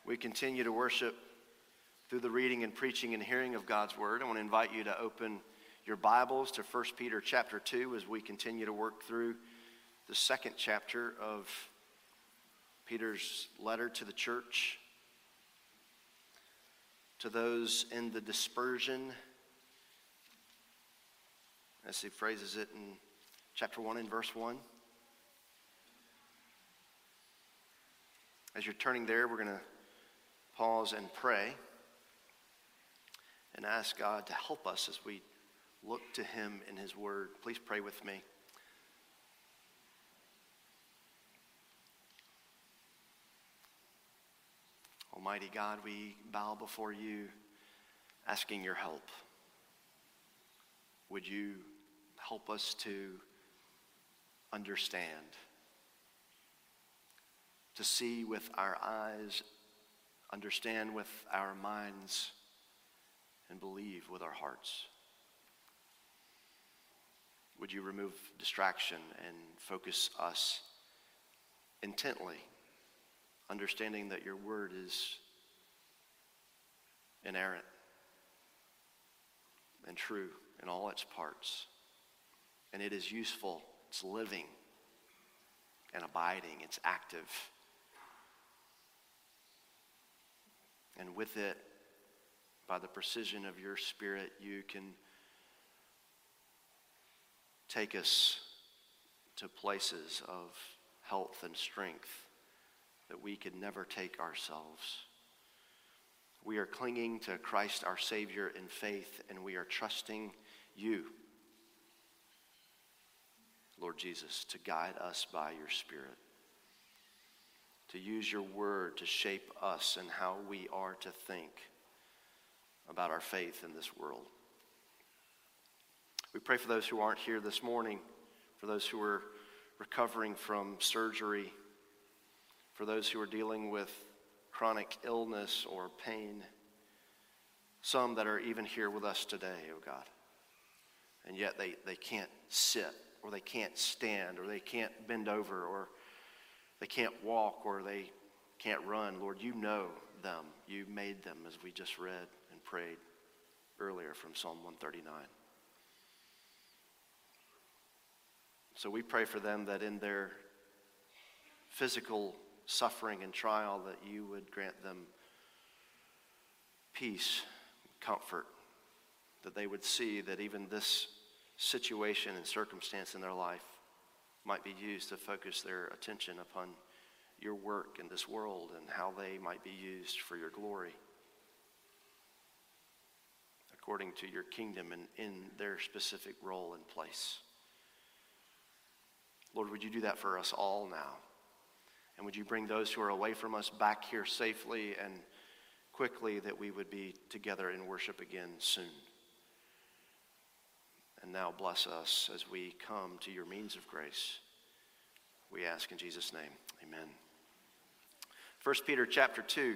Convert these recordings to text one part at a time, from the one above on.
We continue to worship through the reading and preaching and hearing of God's word. I want to invite you to open your Bibles to 1 Peter chapter 2 as we continue to work through the second chapter of Peter's letter to the church, to those in the dispersion, as he phrases it in chapter 1 and verse 1. As you're turning there, we're going to pause and pray and ask God to help us as we look to him in his word. Please pray with me. Almighty God, we bow before you asking your help. Would you help us to understand, to see with our eyes, understand with our minds, and believe with our hearts? Would you remove distraction and focus us intently, understanding that your word is inerrant and true in all its parts, and it is useful, it's living and abiding, it's active. And with it, by the precision of your Spirit, you can take us to places of health and strength that we could never take ourselves. We are clinging to Christ our Savior in faith, and we are trusting you, Lord Jesus, to guide us by your Spirit, to use your word to shape us and how we are to think about our faith in this world. We pray for those who aren't here this morning, for those who are recovering from surgery, for those who are dealing with chronic illness or pain, some that are even here with us today, oh God, and yet they can't sit, or they can't stand, or they can't bend over, or they can't walk, or they can't run. Lord, you know them. You made them, as we just read and prayed earlier from Psalm 139. So we pray for them that in their physical suffering and trial, that you would grant them peace, comfort, that they would see that even this situation and circumstance in their life might be used to focus their attention upon your work in this world and how they might be used for your glory according to your kingdom and in their specific role and place. Lord, would you do that for us all now? And would you bring those who are away from us back here safely and quickly, that we would be together in worship again soon? And now bless us as we come to your means of grace. We ask in Jesus' name, amen. 1 Peter chapter 2,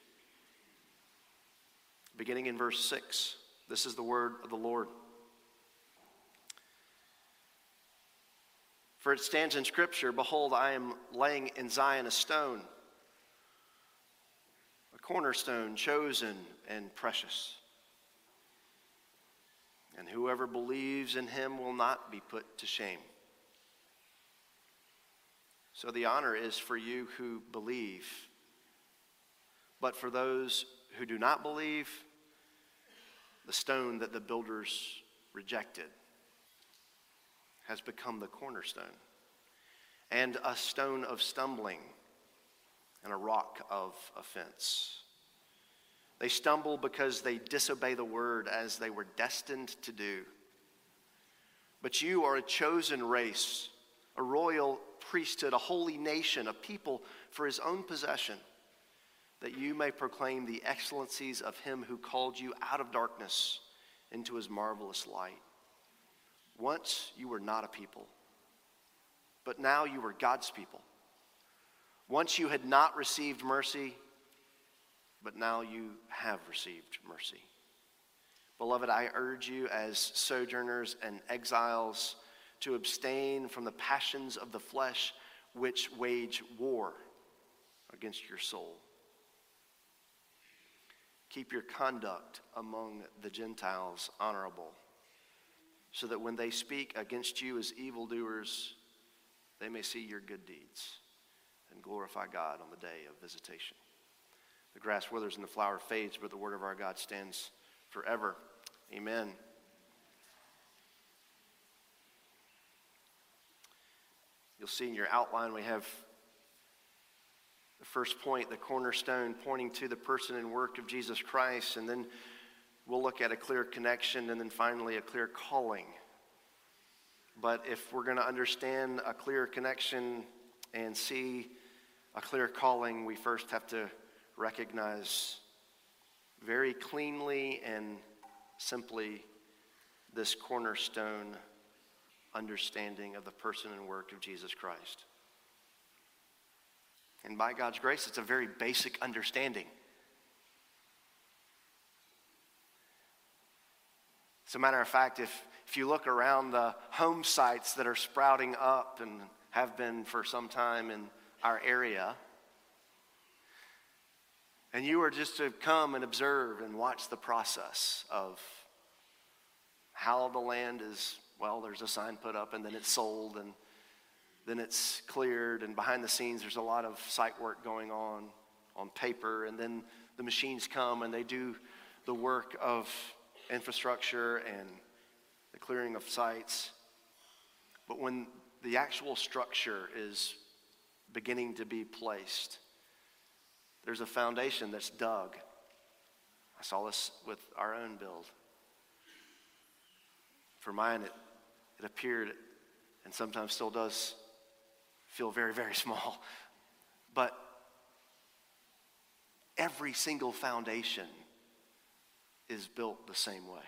beginning in verse 6. This is the word of the Lord. For it stands in Scripture, behold, I am laying in Zion a stone, a cornerstone, chosen and precious. And whoever believes in him will not be put to shame. So the honor is for you who believe. But for those who do not believe, the stone that the builders rejected has become the cornerstone, and a stone of stumbling and a rock of offense. They stumble because they disobey the word as they were destined to do. But you are a chosen race, a royal priesthood, a holy nation, a people for his own possession, that you may proclaim the excellencies of him who called you out of darkness into his marvelous light. Once you were not a people, but now you are God's people. Once you had not received mercy, but now you have received mercy. Beloved, I urge you as sojourners and exiles to abstain from the passions of the flesh which wage war against your soul. keep your conduct among the Gentiles honorable, so that when they speak against you as evildoers, they may see your good deeds and glorify God on the day of visitation. The grass withers and the flower fades, but the word of our God stands forever. Amen. You'll see in your outline we have the first point, the cornerstone, pointing to the person and work of Jesus Christ, and then we'll look at a clear connection, and then finally a clear calling. But if we're going to understand a clear connection and see a clear calling, we first have to recognize very cleanly and simply this cornerstone understanding of the person and work of Jesus Christ. And by God's grace, it's a very basic understanding. As a matter of fact, if you look around the home sites that are sprouting up and have been for some time in our area, and you were just to come and observe and watch the process of how the land is, well, there's a sign put up and then it's sold and then it's cleared, and behind the scenes there's a lot of site work going on paper, and then the machines come and they do the work of infrastructure and the clearing of sites. But when the actual structure is beginning to be placed, there's a foundation that's dug. I saw this with our own build. For mine, it appeared, and sometimes still does, feel very, very small. But every single foundation is built the same way.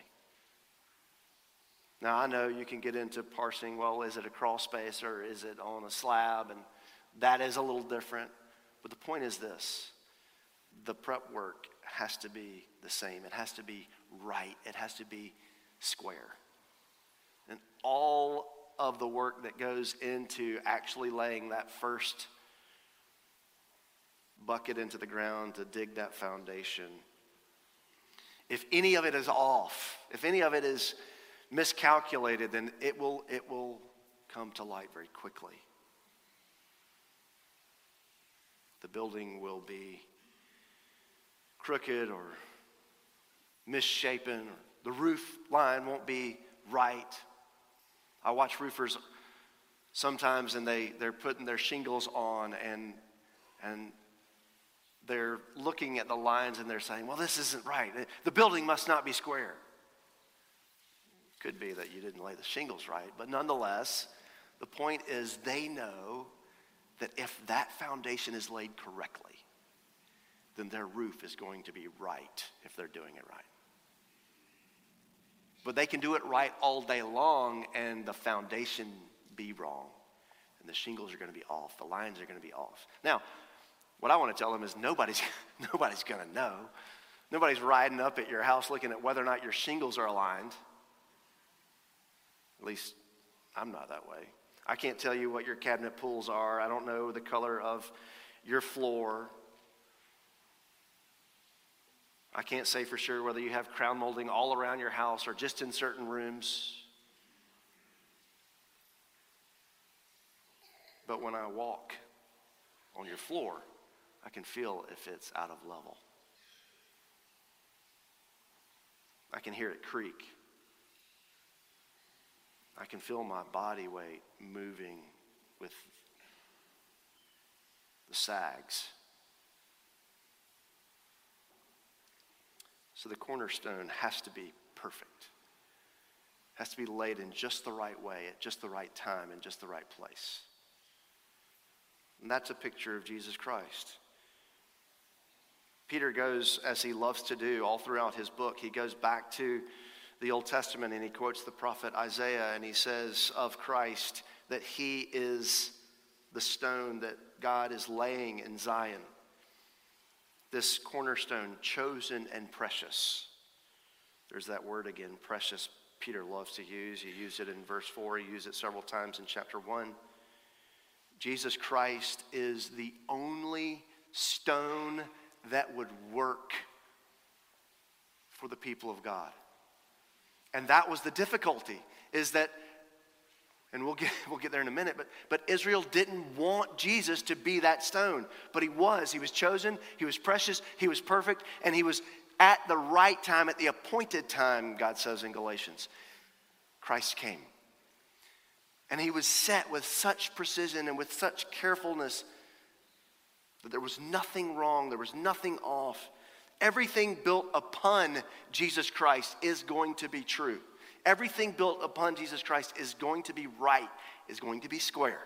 Now, I know you can get into parsing, well, is it a crawl space or is it on a slab? And that is a little different. But the point is this: the prep work has to be the same. It has to be right. It has to be square. And all of the work that goes into actually laying that first bucket into the ground to dig that foundation, if any of it is off, if any of it is miscalculated, then it will come to light very quickly. The building will be crooked or misshapen, or the roof line won't be right. I watch roofers sometimes, and they're putting their shingles on, and they're looking at the lines and they're saying, well, this isn't right. The building must not be square. Could be that you didn't lay the shingles right, but nonetheless, the point is they know that if that foundation is laid correctly, then their roof is going to be right if they're doing it right. But they can do it right all day long and the foundation be wrong. And the shingles are going to be off. The lines are going to be off. Now, what I want to tell them is nobody's going to know. Nobody's riding up at your house looking at whether or not your shingles are aligned. At least I'm not that way. I can't tell you what your cabinet pulls are. I don't know the color of your floor. I can't say for sure whether you have crown molding all around your house or just in certain rooms. But when I walk on your floor, I can feel if it's out of level. I can hear it creak. I can feel my body weight moving with the sags. So the cornerstone has to be perfect. Has to be laid in just the right way, at just the right time, in just the right place. And that's a picture of Jesus Christ. Peter goes, as he loves to do all throughout his book, he goes back to the Old Testament and he quotes the prophet Isaiah, and he says of Christ that he is the stone that God is laying in Zion. This cornerstone, chosen and precious. There's that word again, precious, Peter loves to use. He used it in verse 4. He used it several times in chapter 1. Jesus Christ is the only stone that would work for the people of God. And that was the difficulty, is that, and we'll get there in a minute, but Israel didn't want Jesus to be that stone. But he was. He was chosen, he was precious, he was perfect, and he was at the right time, at the appointed time, God says in Galatians. Christ came. And he was set with such precision and with such carefulness that there was nothing wrong, there was nothing off. Everything built upon Jesus Christ is going to be true. Everything built upon Jesus Christ is going to be right, is going to be square.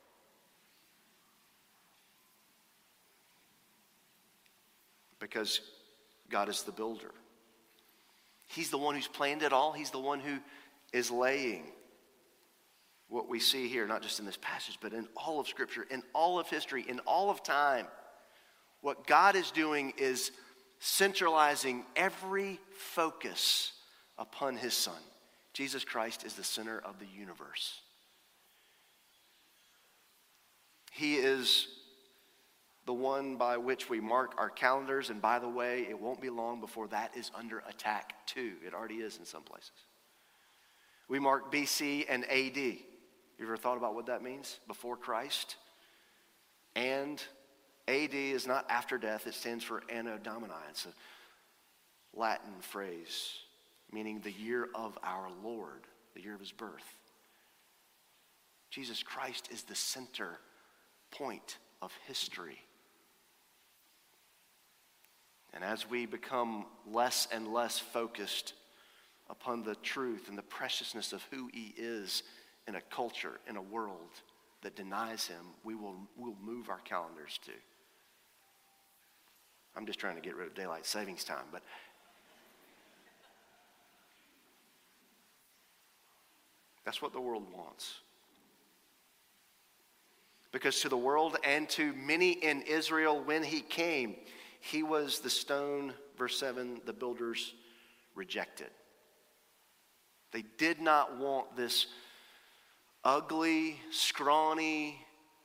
Because God is the builder. He's the one who's planned it all. He's the one who is laying what we see here, not just in this passage, but in all of Scripture, in all of history, in all of time. What God is doing is centralizing every focus upon his Son. Jesus Christ is the center of the universe. He is the one by which we mark our calendars, and by the way, it won't be long before that is under attack too. It already is in some places. We mark BC and AD. You ever thought about what that means? Before Christ. And AD is not after death. It stands for Anno Domini. It's a Latin phrase meaning the year of our Lord, the year of his birth. Jesus Christ is the center point of history. And as we become less and less focused upon the truth and the preciousness of who he is in a culture, in a world that denies him, we'll move our calendars to. I'm just trying to get rid of daylight savings time, but that's what the world wants. Because to the world and to many in Israel, when he came, he was the stone, verse 7, the builders rejected. They did not want this ugly, scrawny,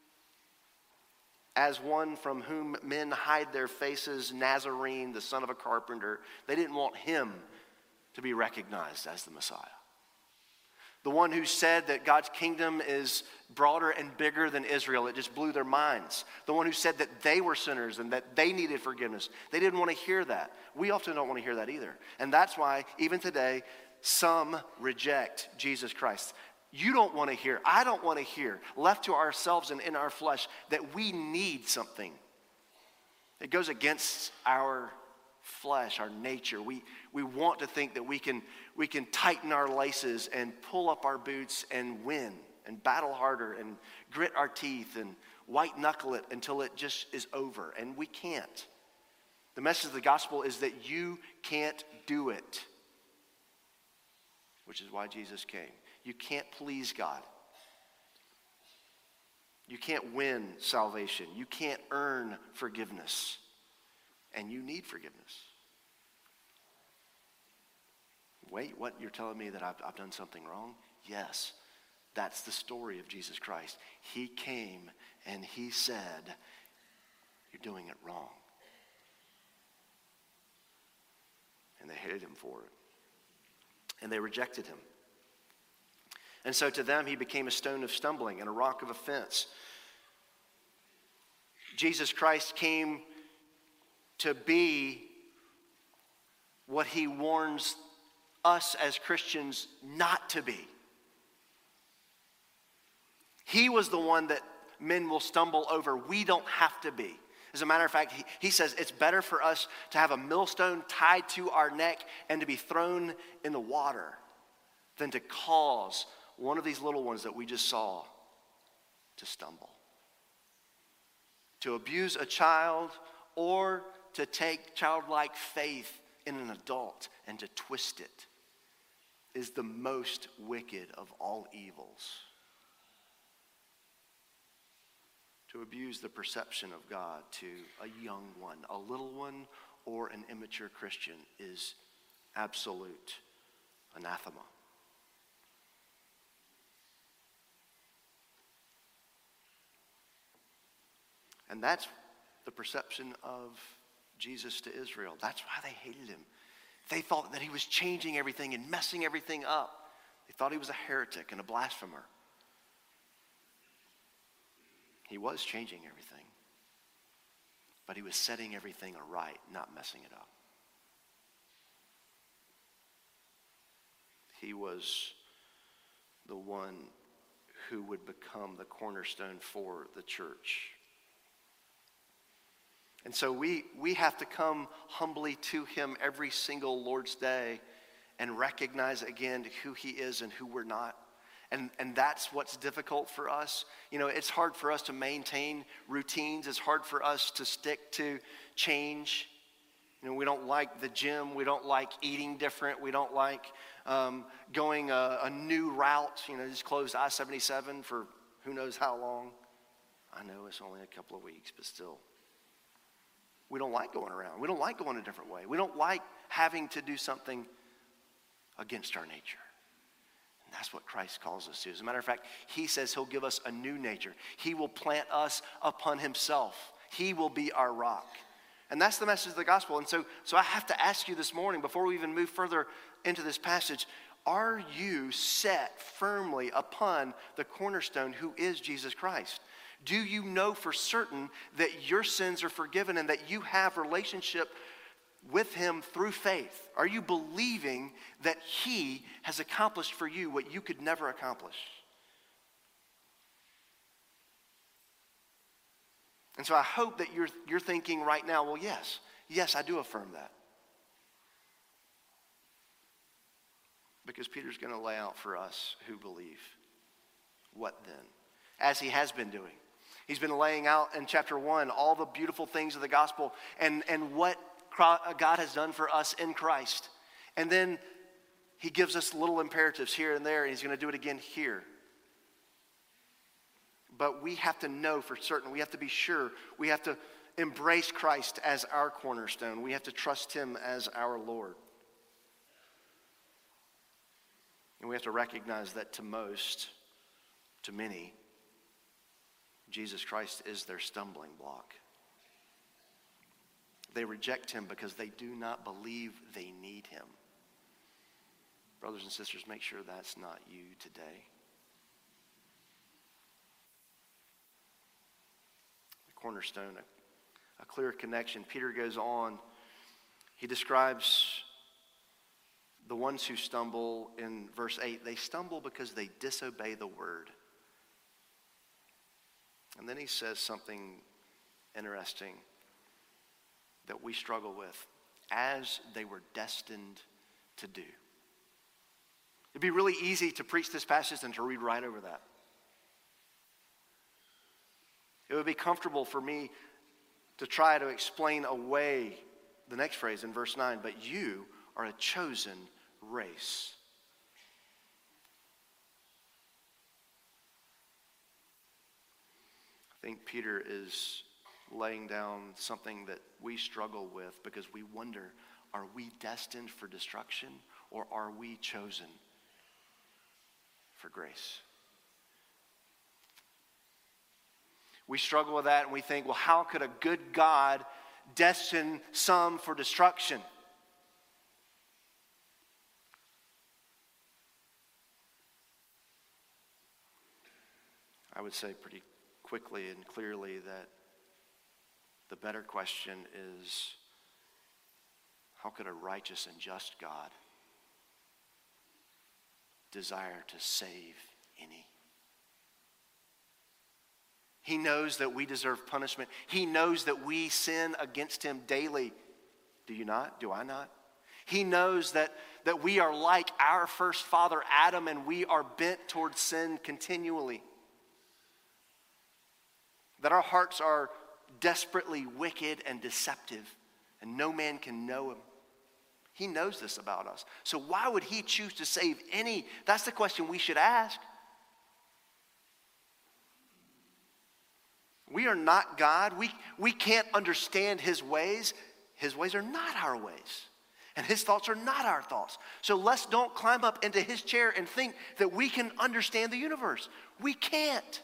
as one from whom men hide their faces, Nazarene, the son of a carpenter. They didn't want him to be recognized as the Messiah. The one who said that God's kingdom is broader and bigger than Israel. It just blew their minds. The one who said that they were sinners and that they needed forgiveness. They didn't want to hear that. We often don't want to hear that either. And that's why, even today, some reject Jesus Christ. You don't want to hear, I don't want to hear, left to ourselves and in our flesh, that we need something. It goes against our flesh, our nature. We want to think that we can tighten our laces and pull up our boots and win and battle harder and grit our teeth and white knuckle it until it just is over. And we can't. The message of the gospel is that you can't do it, which is why Jesus came. You can't please God. You can't win salvation. You can't earn forgiveness. And you need forgiveness. Wait, what? You're telling me that I've done something wrong? Yes. That's the story of Jesus Christ. He came and he said, you're doing it wrong. And they hated him for it. And they rejected him. And so to them, he became a stone of stumbling and a rock of offense. Jesus Christ came to be what he warns us as Christians not to be. He was the one that men will stumble over. We don't have to be. As a matter of fact, he says it's better for us to have a millstone tied to our neck and to be thrown in the water than to cause one of these little ones that we just saw to stumble. To abuse a child or to take childlike faith in an adult and to twist it is the most wicked of all evils. To abuse the perception of God to a young one, a little one, or an immature Christian is absolute anathema. And that's the perception of Jesus to Israel. That's why they hated him. They thought that he was changing everything and messing everything up. They thought he was a heretic and a blasphemer. He was changing everything, but he was setting everything right, not messing it up. He was the one who would become the cornerstone for the church. And so we have to come humbly to him every single Lord's Day and recognize again who he is and who we're not. And that's what's difficult for us. You know, it's hard for us to maintain routines. It's hard for us to stick to change. You know, we don't like the gym. We don't like eating different. We don't like going a new route. You know, just closed I-77 for who knows how long. I know it's only a couple of weeks, but still. We don't like going around. We don't like going a different way. We don't like having to do something against our nature. And that's what Christ calls us to. As a matter of fact, he says he'll give us a new nature. He will plant us upon himself. He will be our rock. And that's the message of the gospel. And so I have to ask you this morning, before we even move further into this passage, are you set firmly upon the cornerstone who is Jesus Christ? Do you know for certain that your sins are forgiven and that you have relationship with him through faith? Are you believing that he has accomplished for you what you could never accomplish? And so I hope that you're thinking right now, well, yes, I do affirm that. Because Peter's going to lay out for us who believe. What then? As he has been doing. He's been laying out in chapter 1 all the beautiful things of the gospel and what God has done for us in Christ. And then he gives us little imperatives here and there, and he's going to do it again here. But we have to know for certain. We have to be sure. We have to embrace Christ as our cornerstone. We have to trust him as our Lord. And we have to recognize that to many, Jesus Christ is their stumbling block. They reject him because they do not believe they need him. Brothers and sisters, make sure that's not you today. The cornerstone, a clear connection. Peter goes on. He describes the ones who stumble in verse 8. They stumble because they disobey the word. And then he says something interesting that we struggle with, as they were destined to do. It'd be really easy to preach this passage and to read right over that. It would be comfortable for me to try to explain away the next phrase in verse 9, but you are a chosen race. I think Peter is laying down something that we struggle with because we wonder, are we destined for destruction or are we chosen for grace? We struggle with that and we think, well, how could a good God destine some for destruction? I would say pretty quickly and clearly that the better question is, how could a righteous and just God desire to save any? He knows that we deserve punishment. He knows that we sin against him daily. Do you not? Do I not? He knows that we are like our first father Adam and we are bent towards sin continually. That our hearts are desperately wicked and deceptive, and no man can know him. He knows this about us. So why would he choose to save any? That's the question we should ask. We are not God. We can't understand his ways. His ways are not our ways. And his thoughts are not our thoughts. So let's don't climb up into his chair and think that we can understand the universe. We can't.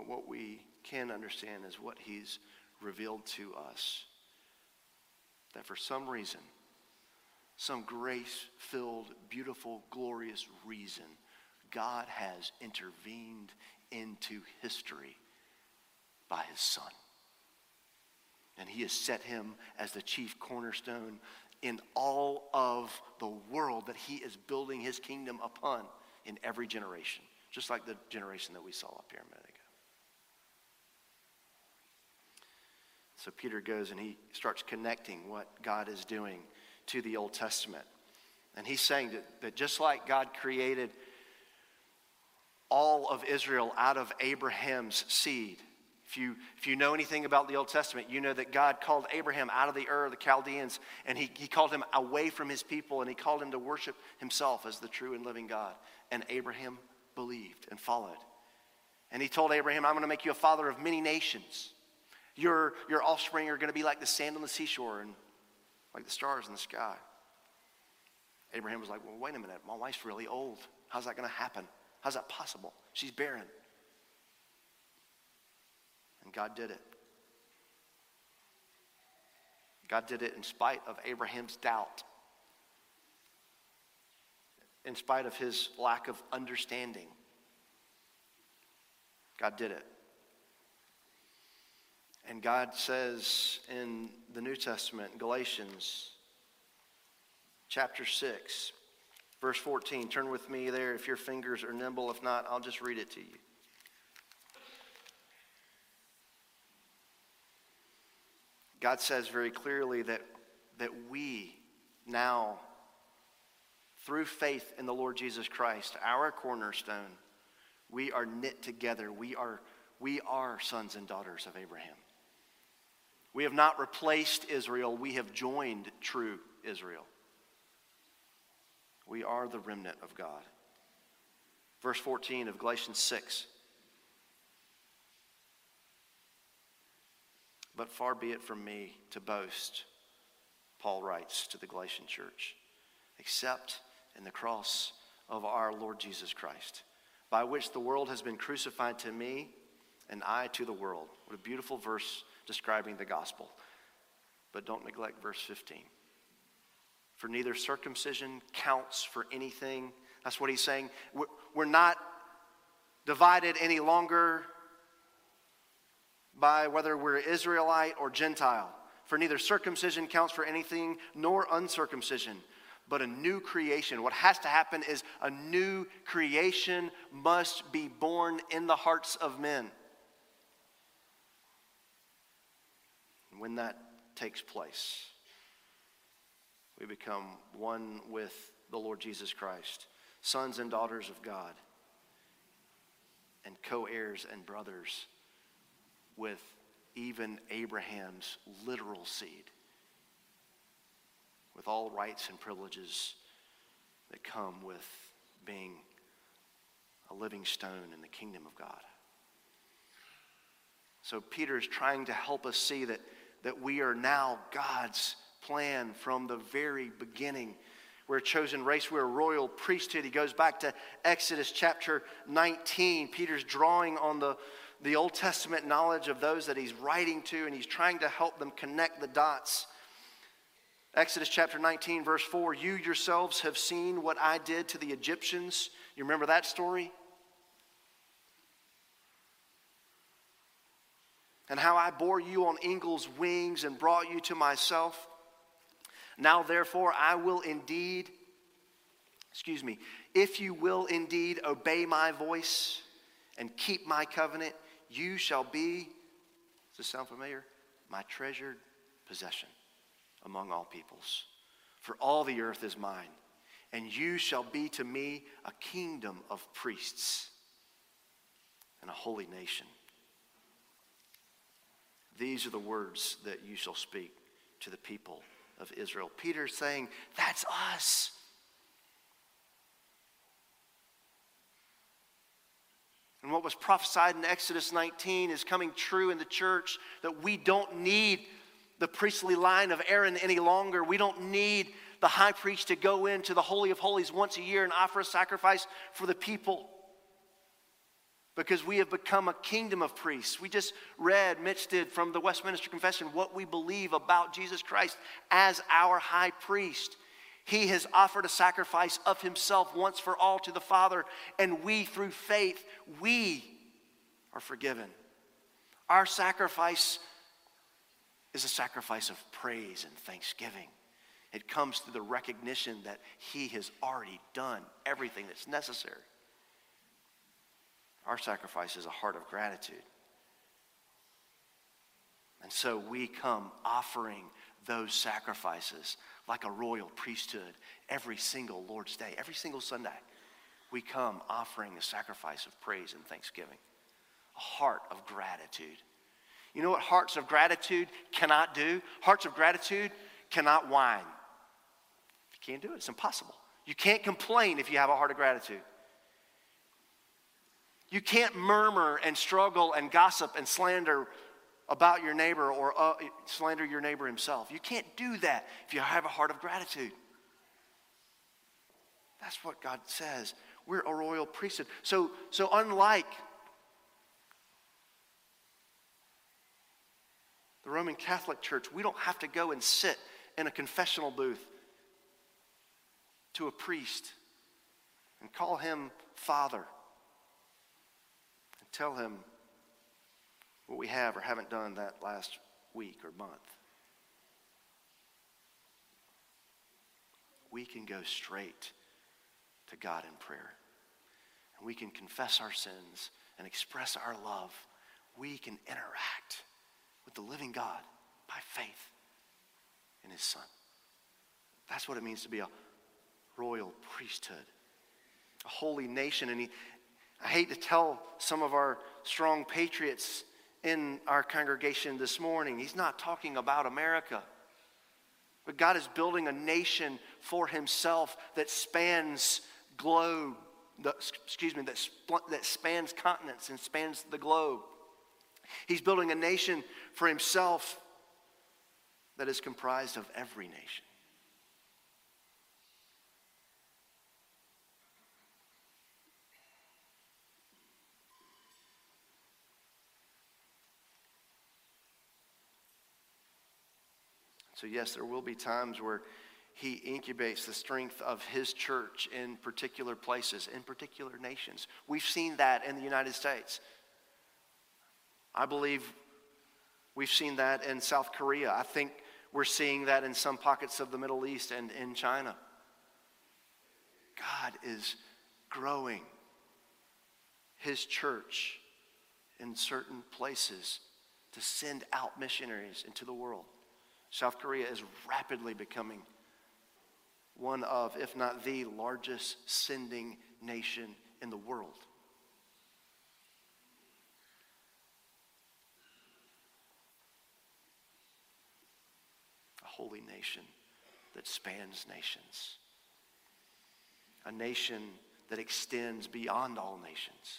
But what we can understand is what he's revealed to us. That for some reason, some grace-filled, beautiful, glorious reason, God has intervened into history by his Son. And he has set him as the chief cornerstone in all of the world that he is building his kingdom upon in every generation. Just like the generation that we saw up here a minute ago. So Peter goes and he starts connecting what God is doing to the Old Testament. And he's saying that just like God created all of Israel out of Abraham's seed. If you know anything about the Old Testament, you know that God called Abraham out of the Ur of the Chaldeans, and he called him away from his people, and he called him to worship himself as the true and living God. And Abraham believed and followed. And he told Abraham, I'm going to make you a father of many nations. Your offspring are going to be like the sand on the seashore and like the stars in the sky. Abraham was like, well, wait a minute. My wife's really old. How's that going to happen? How's that possible? She's barren. And God did it. God did it in spite of Abraham's doubt. In spite of his lack of understanding. God did it. And God says in the New Testament, Galatians chapter 6, verse 14. Turn with me there if your fingers are nimble. If not, I'll just read it to you. God says very clearly that we now, through faith in the Lord Jesus Christ, our cornerstone, we are knit together. We are sons and daughters of Abraham. We have not replaced Israel. We have joined true Israel. We are the remnant of God. Verse 14 of Galatians 6. But far be it from me to boast, Paul writes to the Galatian church, except in the cross of our Lord Jesus Christ, by which the world has been crucified to me and I to the world. What a beautiful verse describing the gospel. But don't neglect verse 15. For neither circumcision counts for anything. That's what he's saying. We're not divided any longer by whether we're Israelite or Gentile. For neither circumcision counts for anything, nor uncircumcision, but a new creation. What has to happen is a new creation must be born in the hearts of men. And when that takes place, we become one with the Lord Jesus Christ, sons and daughters of God, and co-heirs and brothers with even Abraham's literal seed, with all rights and privileges that come with being a living stone in the kingdom of God. So Peter is trying to help us see that we are now God's plan from the very beginning. We're a chosen race. We're a royal priesthood. He goes back to Exodus chapter 19. Peter's drawing on the Old Testament knowledge of those that he's writing to, and he's trying to help them connect the dots. Exodus chapter 19, verse 4, you yourselves have seen what I did to the Egyptians. You remember that story? And how I bore you on eagle's wings and brought you to myself. Now therefore I will indeed, if you will indeed obey my voice and keep my covenant, you shall be, does this sound familiar? My treasured possession among all peoples. For all the earth is mine, and you shall be to me a kingdom of priests and a holy nation. These are the words that you shall speak to the people of Israel. Peter's saying, that's us. And what was prophesied in Exodus 19 is coming true in the church, that we don't need the priestly line of Aaron any longer. We don't need the high priest to go into the Holy of Holies once a year and offer a sacrifice for the people. because we have become a kingdom of priests. We just read, Mitch did, from the Westminster Confession, what we believe about Jesus Christ as our high priest. He has offered a sacrifice of himself once for all to the Father, and we, through faith, we are forgiven. Our sacrifice is a sacrifice of praise and thanksgiving. It comes through the recognition that he has already done everything that's necessary. Our sacrifice is a heart of gratitude. And so we come offering those sacrifices like a royal priesthood every single Lord's Day, every single Sunday. We come offering a sacrifice of praise and thanksgiving, a heart of gratitude. You know what hearts of gratitude cannot do? Hearts of gratitude cannot whine. You can't do it. It's impossible. You can't complain if you have a heart of gratitude. You can't murmur and struggle and gossip and slander about your neighbor or slander your neighbor himself. You can't do that if you have a heart of gratitude. That's what God says. We're a royal priesthood. So unlike the Roman Catholic Church, we don't have to go and sit in a confessional booth to a priest and call him Father and tell him what we have or haven't done that last week or month. We can go straight to God in prayer. And we can confess our sins and express our love. We can interact with the living God by faith in his Son. That's what it means to be a royal priesthood, a holy nation. And I hate to tell some of our strong patriots in our congregation this morning, he's not talking about America. But God is building a nation for himself that spans that spans continents and spans the globe. He's building a nation for himself that is comprised of every nation. So yes, there will be times where he incubates the strength of his church in particular places, in particular nations. We've seen that in the United States. I believe we've seen that in South Korea. I think we're seeing that in some pockets of the Middle East and in China. God is growing his church in certain places to send out missionaries into the world. South Korea is rapidly becoming one of, if not the largest sending nation in the world. A holy nation that spans nations. A nation that extends beyond all nations.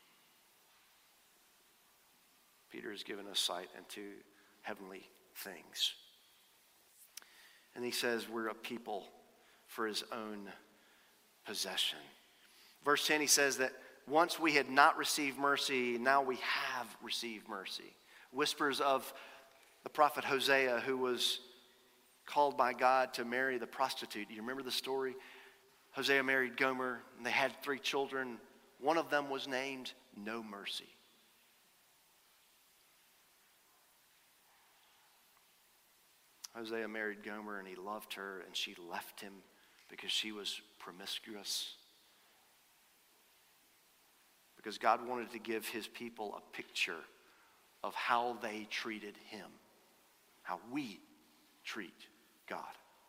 Peter has given us sight into heavenly things. And he says we're a people for his own possession. Verse 10, he says that once we had not received mercy, now we have received mercy. Whispers of the prophet Hosea, who was called by God to marry the prostitute. Do you remember the story? Hosea married Gomer, and they had 3 children. One of them was named No Mercy. Hosea married Gomer, and he loved her, and she left him because she was promiscuous. Because God wanted to give his people a picture of how they treated him, how we treat God.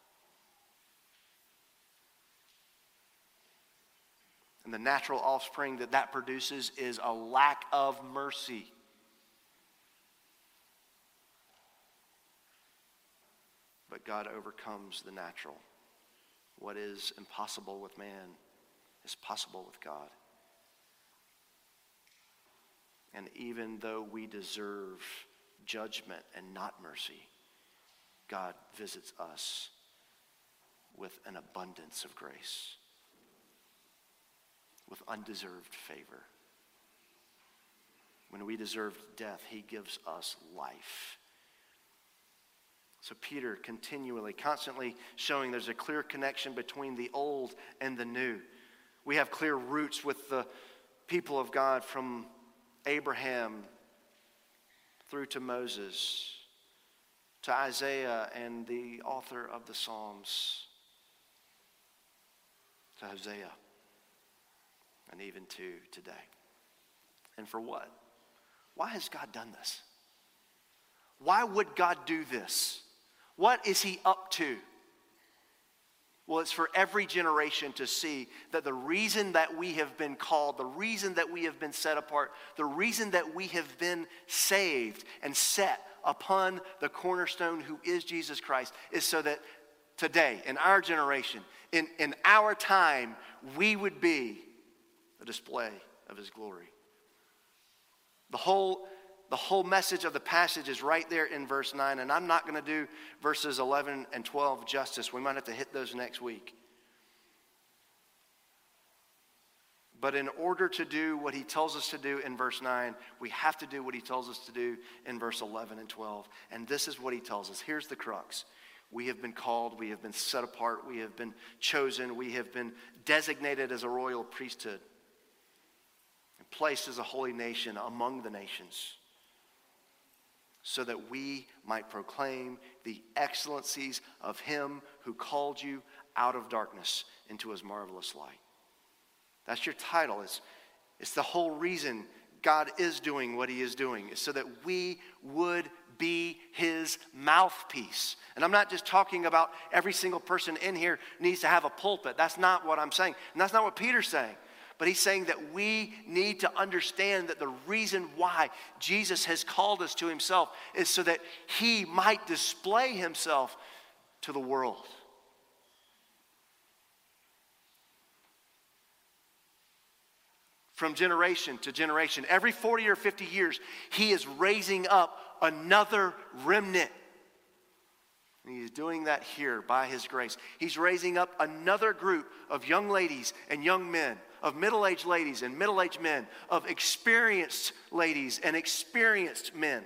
And the natural offspring that produces is a lack of mercy. But God overcomes the natural. What is impossible with man is possible with God. And even though we deserve judgment and not mercy, God visits us with an abundance of grace, with undeserved favor. When we deserved death, he gives us life. So Peter continually, constantly showing there's a clear connection between the old and the new. We have clear roots with the people of God from Abraham through to Moses, to Isaiah and the author of the Psalms, to Hosea, and even to today. And for what? Why has God done this? Why would God do this? What is he up to? Well, it's for every generation to see that the reason that we have been called, the reason that we have been set apart, the reason that we have been saved and set upon the cornerstone who is Jesus Christ is so that today, in our generation, in our time, we would be a display of his glory. The whole message of the passage is right there in verse 9, and I'm not going to do verses 11 and 12 justice. We might have to hit those next week. But in order to do what he tells us to do in verse 9, we have to do what he tells us to do in verse 11 and 12. And this is what he tells us. Here's the crux. We have been called, we have been set apart, we have been chosen, we have been designated as a royal priesthood, and placed as a holy nation among the nations, so that we might proclaim the excellencies of him who called you out of darkness into his marvelous light. That's your title. It's the whole reason God is doing what he is doing, is so that we would be his mouthpiece. And I'm not just talking about every single person in here needs to have a pulpit. That's not what I'm saying. And that's not what Peter's saying. But he's saying that we need to understand that the reason why Jesus has called us to himself is so that he might display himself to the world. From generation to generation, every 40 or 50 years, he is raising up another remnant. And he's doing that here by his grace. He's raising up another group of young ladies and young men, of middle-aged ladies and middle-aged men, of experienced ladies and experienced men,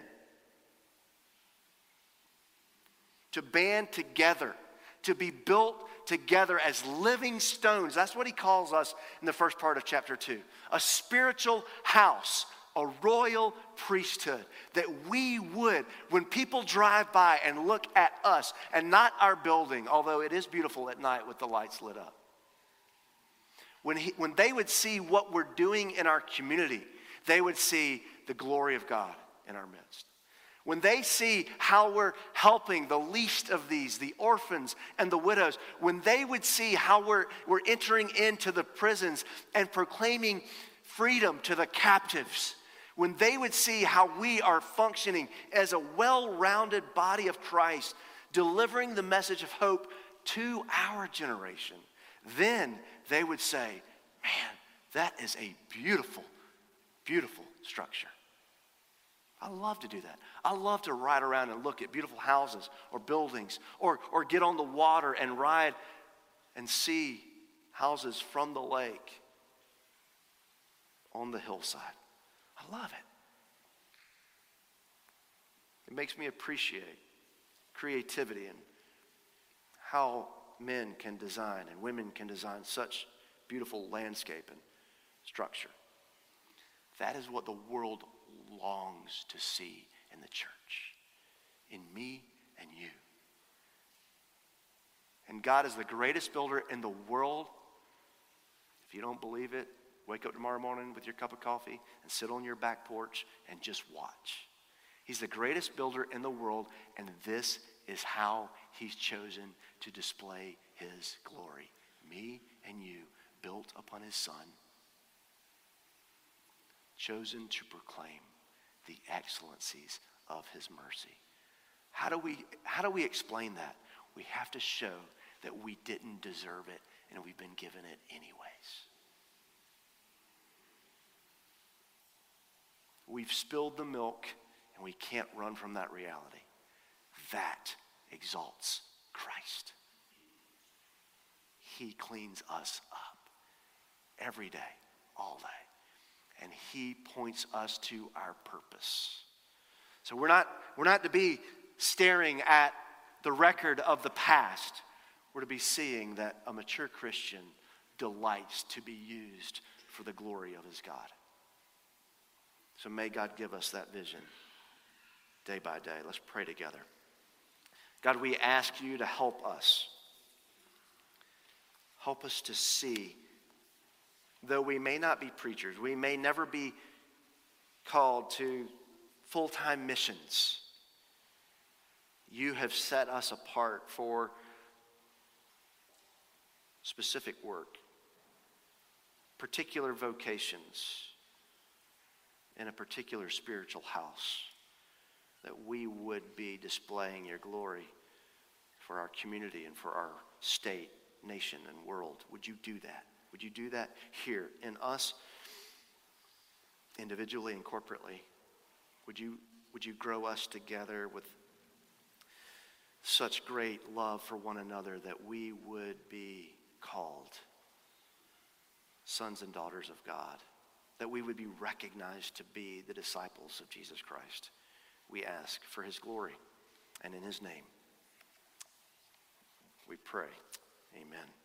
to band together, to be built together as living stones. That's what he calls us in the first part of chapter 2. A spiritual house, a royal priesthood, that we would, when people drive by and look at us, and not our building, although it is beautiful at night with the lights lit up, when they would see what we're doing in our community, they would see the glory of God in our midst. When they see how we're helping the least of these, the orphans and the widows, when they would see how we're entering into the prisons and proclaiming freedom to the captives, when they would see how we are functioning as a well-rounded body of Christ, delivering the message of hope to our generation, then they would say, man, that is a beautiful, beautiful structure. I love to do that. I love to ride around and look at beautiful houses or buildings, or get on the water and ride and see houses from the lake on the hillside. I love it. It makes me appreciate creativity and how men can design and women can design such beautiful landscape and structure. That is what the world longs to see in the church, in me and you. And God is the greatest builder in the world. If you don't believe it, wake up tomorrow morning with your cup of coffee and sit on your back porch and just watch. He's the greatest builder in the world, and this is how he's chosen to display his glory. Me and you, built upon his Son, chosen to proclaim the excellencies of his mercy. How do we explain that? We have to show that we didn't deserve it and we've been given it anyways. We've spilled the milk and we can't run from that reality. That exalts Christ. He cleans us up every day, all day. and he points us to our purpose. So we're not to be staring at the record of the past. We're to be seeing that a mature Christian delights to be used for the glory of his God. So may God give us that vision day by day. Let's pray together. God, we ask you to help us. Help us to see, though we may not be preachers, we may never be called to full-time missions. You have set us apart for specific work, particular vocations, in a particular spiritual house, that we would be displaying your glory for our community and for our state, nation, and world. Would you do that? Would you do that here in us, individually and corporately? Would you grow us together with such great love for one another that we would be called sons and daughters of God, that we would be recognized to be the disciples of Jesus Christ? We ask for his glory, and in his name we pray. Amen.